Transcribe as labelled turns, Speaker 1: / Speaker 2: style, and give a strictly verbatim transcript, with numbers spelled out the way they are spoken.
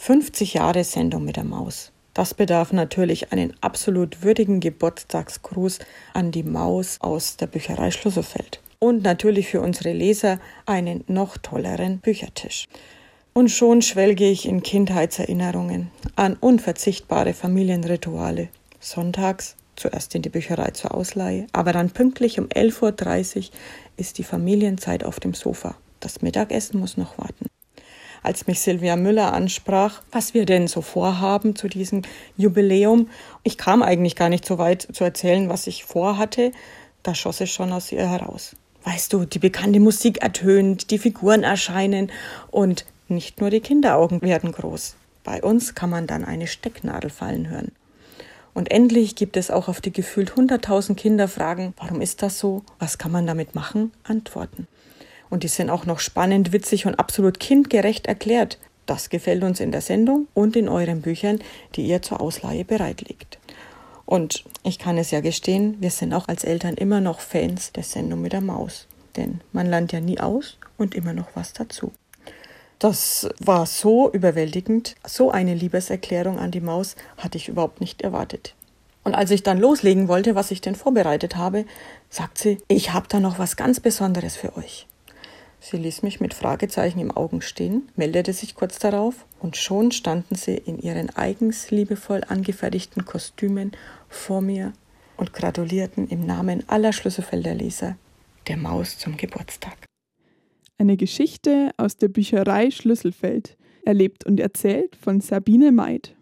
Speaker 1: fünfzig Jahre Sendung mit der Maus. Das bedarf natürlich einen absolut würdigen Geburtstagsgruß an die Maus aus der Bücherei Schlüsselfeld. Und natürlich für unsere Leser einen noch tolleren Büchertisch. Und schon schwelge ich in Kindheitserinnerungen an unverzichtbare Familienrituale. Sonntags zuerst in die Bücherei zur Ausleihe, aber dann pünktlich um elf Uhr dreißig ist die Familienzeit auf dem Sofa. Das Mittagessen muss noch warten. Als mich Silvia Müller ansprach, was wir denn so vorhaben zu diesem Jubiläum, ich kam eigentlich gar nicht so weit zu erzählen, was ich vorhatte, da schoss es schon aus ihr heraus. Weißt du, die bekannte Musik ertönt, die Figuren erscheinen und nicht nur die Kinderaugen werden groß. Bei uns kann man dann eine Stecknadel fallen hören. Und endlich gibt es auch auf die gefühlt hunderttausend Kinderfragen, warum ist das so, was kann man damit machen, Antworten. Und die sind auch noch spannend, witzig und absolut kindgerecht erklärt. Das gefällt uns in der Sendung und in euren Büchern, die ihr zur Ausleihe bereitlegt. Und ich kann es ja gestehen, wir sind auch als Eltern immer noch Fans der Sendung mit der Maus. Denn man lernt ja nie aus und immer noch was dazu. Das war so überwältigend, so eine Liebeserklärung an die Maus hatte ich überhaupt nicht erwartet. Und als ich dann loslegen wollte, was ich denn vorbereitet habe, sagt sie, ich habe da noch was ganz Besonderes für euch. Sie ließ mich mit Fragezeichen im Augen stehen, meldete sich kurz darauf und schon standen sie in ihren eigens liebevoll angefertigten Kostümen vor mir und gratulierten im Namen aller Schlüsselfelder Leser der Maus zum Geburtstag.
Speaker 2: Eine Geschichte aus der Bücherei Schlüsselfeld, erlebt und erzählt von Sabine Meid.